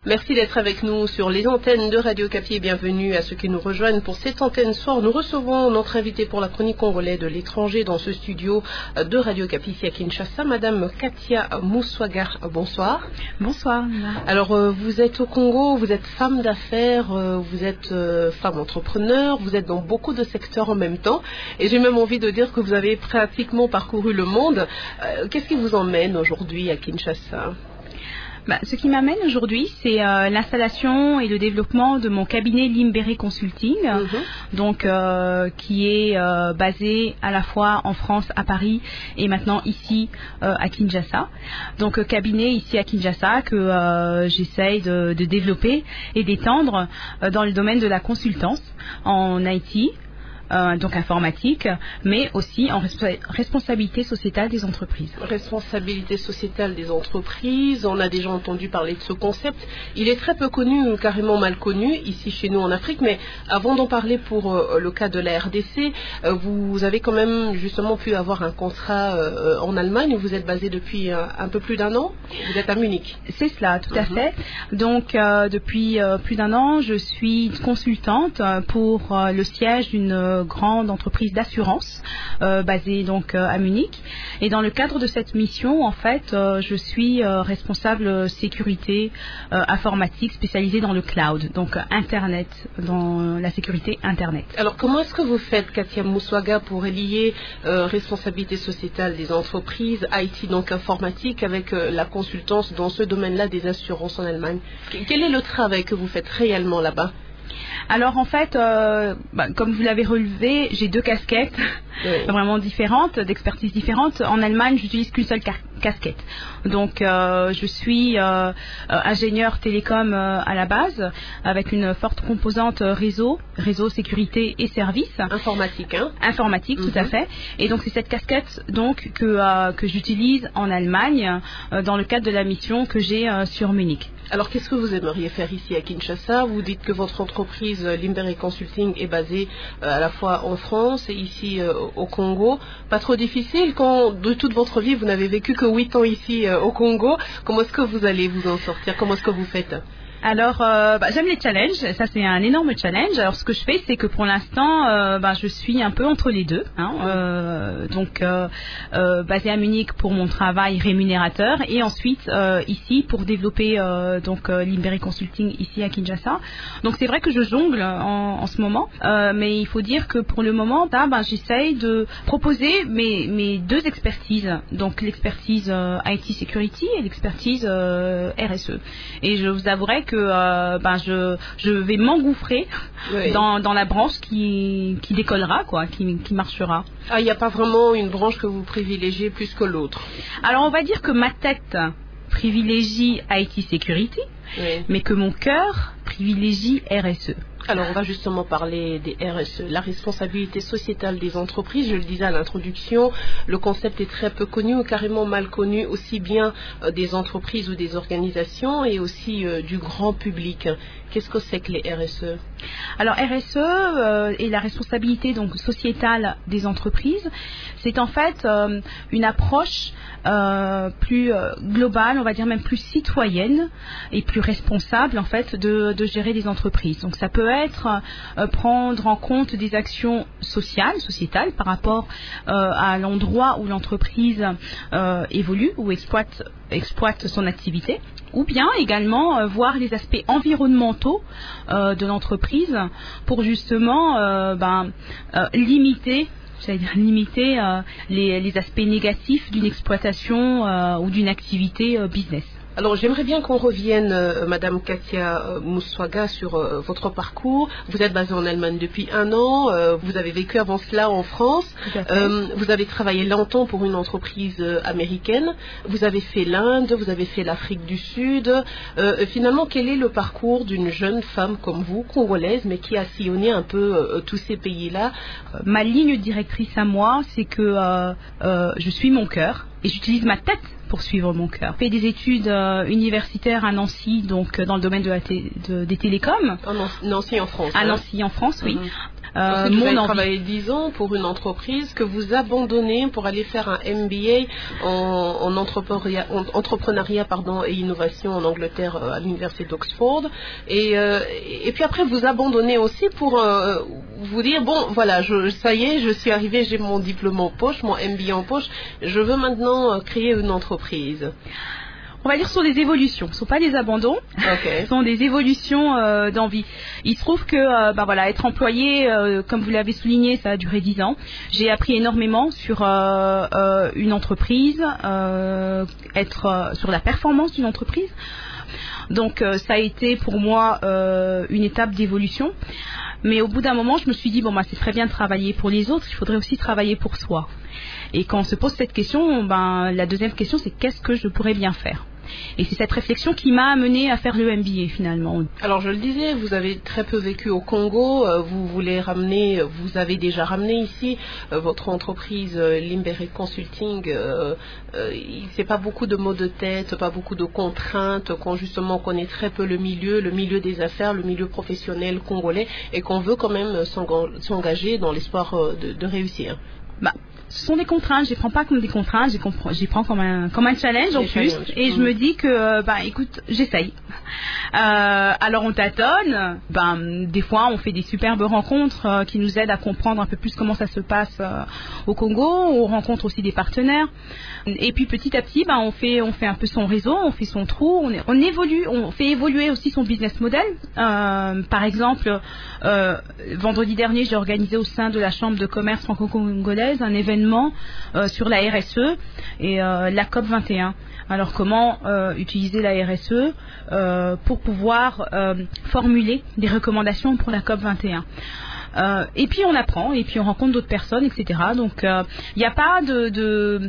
Merci d'être avec nous sur les antennes de Radio Kapi et bienvenue à ceux qui nous rejoignent pour cette antenne soir. Nous recevons notre invitée pour la chronique congolais de l'étranger dans ce studio de Radio Kapi ici à Kinshasa, Madame Katia Moussoaga. Bonsoir. Bonsoir. Alors vous êtes au Congo, vous êtes femme d'affaires, vous êtes femme entrepreneur, vous êtes dans beaucoup de secteurs en même temps et j'ai même envie de dire que vous avez pratiquement parcouru le monde. Qu'est-ce qui vous emmène aujourd'hui à Kinshasa ? Ce qui m'amène aujourd'hui, c'est l'installation et le développement de mon cabinet Limbere Consulting, donc qui est basé à la fois en France, à Paris, et maintenant ici à Kinshasa. Donc cabinet ici à Kinshasa que j'essaye de développer et d'étendre dans le domaine de la consultance en IT. Donc informatique, mais aussi en responsabilité sociétale des entreprises. Responsabilité sociétale des entreprises, on a déjà entendu parler de ce concept. Il est très peu connu, carrément mal connu, ici chez nous en Afrique, mais avant d'en parler pour le cas de la RDC, vous avez quand même justement pu avoir un contrat en Allemagne, où vous êtes basé depuis un peu plus d'un an. Vous êtes à Munich. C'est cela, tout à fait. Donc depuis plus d'un an, je suis consultante pour le siège d'une grande entreprise d'assurance basée donc à Munich. Et dans le cadre de cette mission, en fait, je suis responsable sécurité informatique spécialisée dans le cloud, donc Internet, dans la sécurité Internet. Alors comment est-ce que vous faites, Katia Moussoaga, pour lier responsabilité sociétale des entreprises, IT donc informatique, avec la consultance dans ce domaine-là des assurances en Allemagne? Quel est le travail que vous faites réellement là-bas? Alors en fait, comme vous l'avez relevé, j'ai deux casquettes vraiment différentes, d'expertise différentes. En Allemagne, j'utilise qu'une seule casquette. Donc je suis ingénieur télécom à la base, avec une forte composante réseau, sécurité et services. Informatique, hein? Informatique, tout à fait. Et donc c'est cette casquette donc que j'utilise en Allemagne dans le cadre de la mission que j'ai sur Munich. Alors qu'est-ce que vous aimeriez faire ici à Kinshasa? Vous dites que votre entreprise Limbere Consulting est basée à la fois en France et ici au Congo. Pas trop difficile quand de toute votre vie vous n'avez vécu que 8 ans ici au Congo. Comment est-ce que vous allez vous en sortir? Comment est-ce que vous faites? Alors, j'aime les challenges. Ça, c'est un énorme challenge. Alors, ce que je fais, c'est que pour l'instant, je suis un peu entre les deux. Basée à Munich pour mon travail rémunérateur et ensuite ici pour développer Limbere Consulting ici à Kinshasa. Donc, c'est vrai que je jongle en ce moment, mais il faut dire que pour le moment, j'essaye de proposer mes deux expertises. Donc, l'expertise IT Security et l'expertise RSE. Et je vous avouerai que je vais m'engouffrer dans la branche qui décollera, qui marchera. Ah, il n'y a pas vraiment une branche que vous privilégiez plus que l'autre? Alors, on va dire que ma tête privilégie IT Security, mais que mon cœur privilégie RSE. Alors, on va justement parler des RSE, la responsabilité sociétale des entreprises. Je le disais à l'introduction, le concept est très peu connu ou carrément mal connu, aussi bien des entreprises ou des organisations et aussi du grand public. Qu'est-ce que c'est que les RSE? Alors, RSE et la responsabilité donc sociétale des entreprises, c'est en fait une approche plus globale, on va dire même plus citoyenne et plus responsable en fait de gérer des entreprises. Donc ça peut être prendre en compte des actions sociétales par rapport à l'endroit où l'entreprise évolue ou exploite son activité, ou bien également voir les aspects environnementaux de l'entreprise pour justement limiter les aspects négatifs d'une exploitation ou d'une activité business. Alors, j'aimerais bien qu'on revienne, Madame Katia Moussoaga, sur votre parcours. Vous êtes basée en Allemagne depuis 1 an. Vous avez vécu avant cela en France. Vous avez travaillé longtemps pour une entreprise américaine. Vous avez fait l'Inde, vous avez fait l'Afrique du Sud. Finalement, quel est le parcours d'une jeune femme comme vous, congolaise, mais qui a sillonné un peu tous ces pays-là? Ma ligne directrice à moi, c'est que je suis mon cœur et j'utilise ma tête pour suivre mon cœur. J'ai fait des études universitaires à Nancy, donc dans le domaine des télécoms. Nancy en France. À Nancy en France, oui. Ensuite, vous avez travaillé 10 ans pour une entreprise que vous abandonnez pour aller faire un MBA en entrepreneuriat et innovation en Angleterre à l'université d'Oxford. Et puis après, vous abandonnez aussi pour vous dire, bon, voilà, ça y est, je suis arrivée, j'ai mon diplôme en poche, mon MBA en poche, je veux maintenant créer une entreprise. On va dire ce sont des évolutions, ce ne sont pas des abandons, ce sont des évolutions d'envie. Il se trouve que être employé, comme vous l'avez souligné, ça a duré 10 ans. J'ai appris énormément sur une entreprise, sur la performance d'une entreprise. Donc ça a été pour moi une étape d'évolution. Mais au bout d'un moment, je me suis dit, c'est très bien de travailler pour les autres, il faudrait aussi travailler pour soi. Et quand on se pose cette question, la deuxième question, c'est qu'est-ce que je pourrais bien faire ? Et c'est cette réflexion qui m'a amenée à faire le MBA finalement. Alors je le disais, vous avez très peu vécu au Congo, vous avez déjà ramené ici votre entreprise Limberry Consulting. C'est pas beaucoup de mots de tête, pas beaucoup de contraintes, quand justement on connaît très peu le milieu des affaires, le milieu professionnel congolais, et qu'on veut quand même s'engager dans l'espoir de réussir. Ce sont des contraintes, je ne les prends pas comme des contraintes, je les prends comme un challenge en plus. Et je me dis que, écoute, j'essaye. Alors on tâtonne, des fois on fait des superbes rencontres qui nous aident à comprendre un peu plus comment ça se passe au Congo, on rencontre aussi des partenaires. Et puis petit à petit, on fait un peu son réseau, on fait son trou, on évolue, on fait évoluer aussi son business model. Par exemple, vendredi dernier, j'ai organisé au sein de la Chambre de commerce franco-congolaise un événement sur la RSE et la COP 21. Alors comment utiliser la RSE pour pouvoir formuler des recommandations pour la COP 21. Et puis on apprend, et puis on rencontre d'autres personnes, etc. Donc il n'y a pas de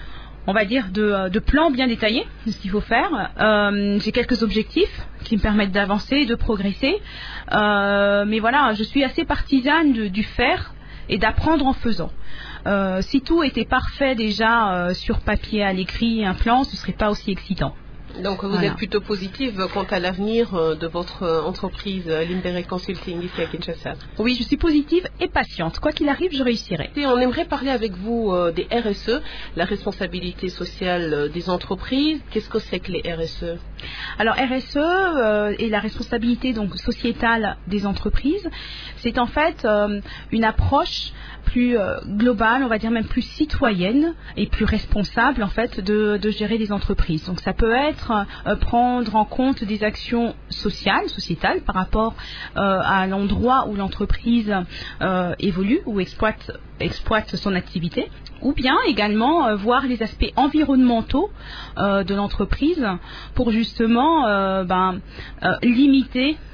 plan bien détaillé de ce qu'il faut faire. J'ai quelques objectifs qui me permettent d'avancer et de progresser. Mais voilà, je suis assez partisane du faire et d'apprendre en faisant. Si tout était parfait déjà sur papier, à l'écrit, un plan, ce ne serait pas aussi excitant. Donc vous êtes plutôt positive quant à l'avenir de votre entreprise Limberry Consulting ici à Kinshasa. Oui, je suis positive et patiente. Quoi qu'il arrive, je réussirai. Et on aimerait parler avec vous des RSE, la responsabilité sociale des entreprises. Qu'est-ce que c'est que les RSE ? Alors RSE et la responsabilité sociétale des entreprises, c'est en fait une approche plus globale, on va dire même plus citoyenne et plus responsable en fait de gérer des entreprises. Donc ça peut être prendre en compte des actions sociétales par rapport à l'endroit où l'entreprise évolue ou exploite son activité, ou bien également voir les aspects environnementaux de l'entreprise pour justement limiter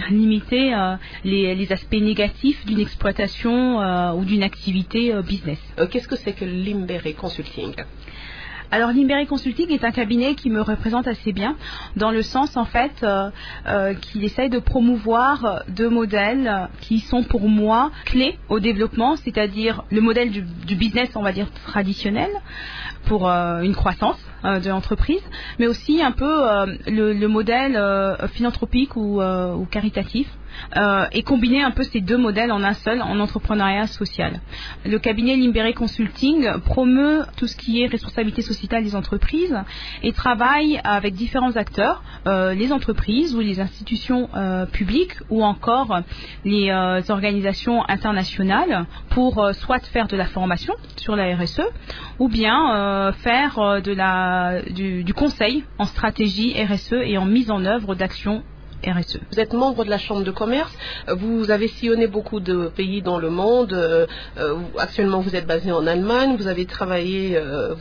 les aspects négatifs d'une exploitation ou d'une activité business. Qu'est-ce que c'est que Limberry Consulting ? Alors Limberry Consulting est un cabinet qui me représente assez bien dans le sens en fait qu'il essaye de promouvoir deux modèles qui sont pour moi clés au développement, c'est-à-dire le modèle du business on va dire traditionnel pour une croissance de l'entreprise, mais aussi un peu le modèle philanthropique ou caritatif. Et combiner un peu ces deux modèles en un seul, en entrepreneuriat social. Le cabinet Limberry Consulting promeut tout ce qui est responsabilité sociétale des entreprises et travaille avec différents acteurs, les entreprises ou les institutions publiques ou encore les organisations internationales pour soit faire de la formation sur la RSE ou bien faire du conseil en stratégie RSE et en mise en œuvre d'actions RSE. Vous êtes membre de la Chambre de commerce, vous avez sillonné beaucoup de pays dans le monde, actuellement vous êtes basé en Allemagne, vous avez travaillé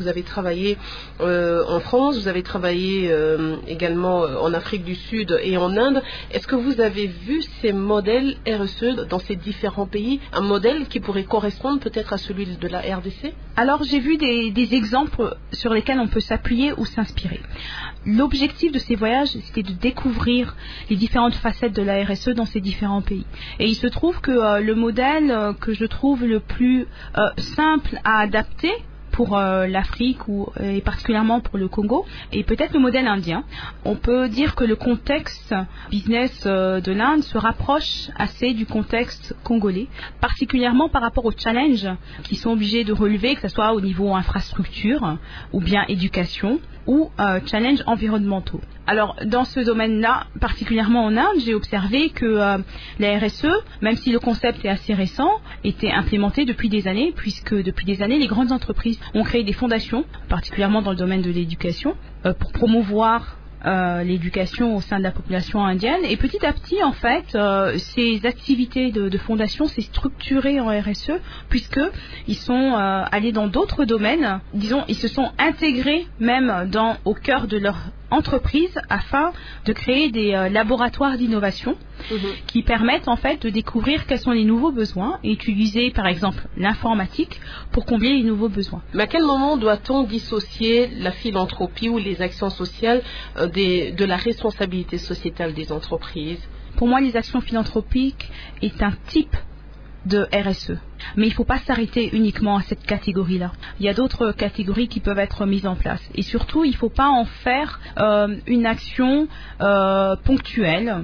en France, vous avez travaillé également en Afrique du Sud et en Inde. Est-ce que vous avez vu ces modèles RSE dans ces différents pays, un modèle qui pourrait correspondre peut-être à celui de la RDC ? Alors j'ai vu des exemples sur lesquels on peut s'appuyer ou s'inspirer. L'objectif de ces voyages, c'était de découvrir les différentes facettes de la RSE dans ces différents pays. Et il se trouve que le modèle que je trouve le plus simple à adapter pour l'Afrique et particulièrement pour le Congo, et peut-être le modèle indien. On peut dire que le contexte business de l'Inde se rapproche assez du contexte congolais, particulièrement par rapport aux challenges qu'ils sont obligés de relever, que ce soit au niveau infrastructure ou bien éducation ou challenges environnementaux. Alors, dans ce domaine-là, particulièrement en Inde, j'ai observé que la RSE, même si le concept est assez récent, était implémenté depuis des années, puisque depuis des années, les grandes entreprises ont créé des fondations, particulièrement dans le domaine de l'éducation, pour promouvoir l'éducation au sein de la population indienne. Et petit à petit, en fait, ces activités de fondation s'est structurées en RSE, puisqu'ils sont allés dans d'autres domaines. Disons, ils se sont intégrés même au cœur de leur entreprise afin de créer des laboratoires d'innovation qui permettent en fait de découvrir quels sont les nouveaux besoins et utiliser par exemple l'informatique pour combler les nouveaux besoins. Mais à quel moment doit-on dissocier la philanthropie ou les actions sociales de la responsabilité sociétale des entreprises? Pour moi, les actions philanthropiques est un type de RSE. Mais il ne faut pas s'arrêter uniquement à cette catégorie-là. Il y a d'autres catégories qui peuvent être mises en place. Et surtout, il ne faut pas en faire une action ponctuelle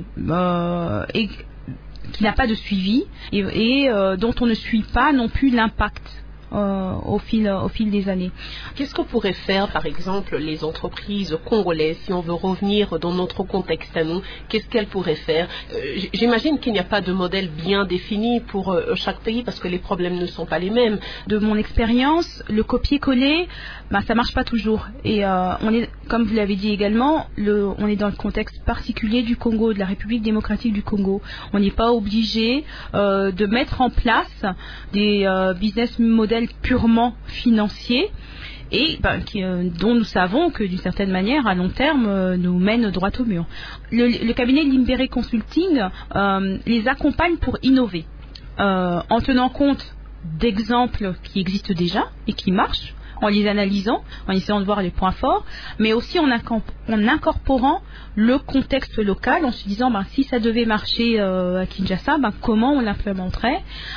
et qui n'a pas de suivi et dont on ne suit pas non plus l'impact au fil des années. Qu'est-ce que pourraient faire, par exemple, les entreprises congolaises, si on veut revenir dans notre contexte à nous, qu'est-ce qu'elles pourraient faire? J'imagine qu'il n'y a pas de modèle bien défini pour chaque pays parce que les problèmes ne sont pas les mêmes. De mon expérience, le copier-coller, ça marche pas toujours. Et on est, comme vous l'avez dit également, on est dans le contexte particulier du Congo, de la République démocratique du Congo. On n'est pas obligé de mettre en place des business models purement financiers et dont nous savons que d'une certaine manière à long terme nous mènent droit au mur. Le cabinet Limbere Consulting les accompagne pour innover en tenant compte d'exemples qui existent déjà et qui marchent, en les analysant, en essayant de voir les points forts, mais aussi en incorporant le contexte local, en se disant si ça devait marcher à Kinshasa, comment on l'implémenterait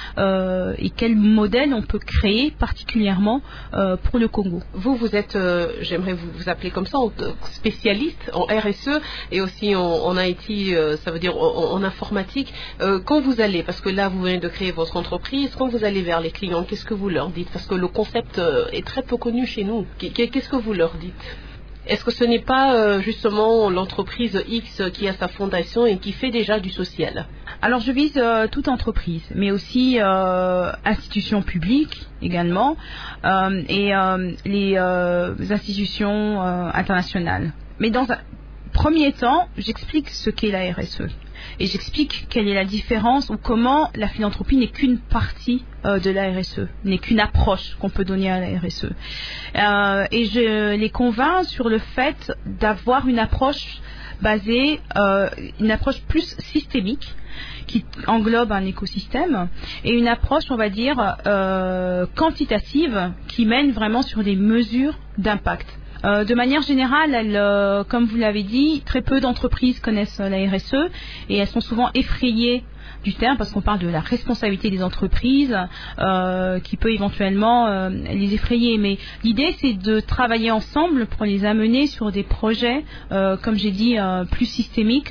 et quel modèle on peut créer particulièrement pour le Congo. Vous êtes, j'aimerais vous appeler comme ça, spécialiste en RSE et aussi en IT, ça veut dire en informatique. Quand vous allez, parce que là vous venez de créer votre entreprise, quand vous allez vers les clients, qu'est-ce que vous leur dites? Parce que le concept est très peu connu chez nous. Qu'est-ce que vous leur dites? Est-ce que ce n'est pas justement l'entreprise X qui a sa fondation et qui fait déjà du social? Alors je vise toute entreprise, mais aussi institutions publiques également et les institutions internationales. Mais dans un premier temps, j'explique ce qu'est la RSE. Et j'explique quelle est la différence ou comment la philanthropie n'est qu'une partie de la RSE, n'est qu'une approche qu'on peut donner à la RSE. Et je les convainc sur le fait d'avoir une approche basée, une approche plus systémique qui englobe un écosystème et une approche, on va dire, quantitative qui mène vraiment sur des mesures d'impact. De manière générale, comme vous l'avez dit, très peu d'entreprises connaissent la RSE et elles sont souvent effrayées du terme parce qu'on parle de la responsabilité des entreprises qui peut éventuellement les effrayer. Mais l'idée, c'est de travailler ensemble pour les amener sur des projets, comme j'ai dit, plus systémiques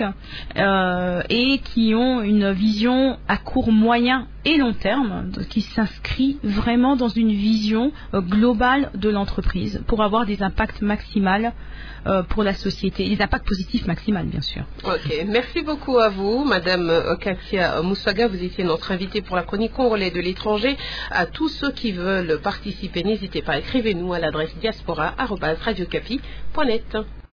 et qui ont une vision à court, moyen et long terme, qui s'inscrit vraiment dans une vision globale de l'entreprise pour avoir des impacts maximaux pour la société, des impacts positifs maximaux, bien sûr. Ok, merci beaucoup à vous, Madame Katia Moussaga. Vous étiez notre invitée pour la chronique Congolais de l'étranger. À tous ceux qui veulent participer, n'hésitez pas, écrivez-nous à l'adresse diaspora@radiocapi.net.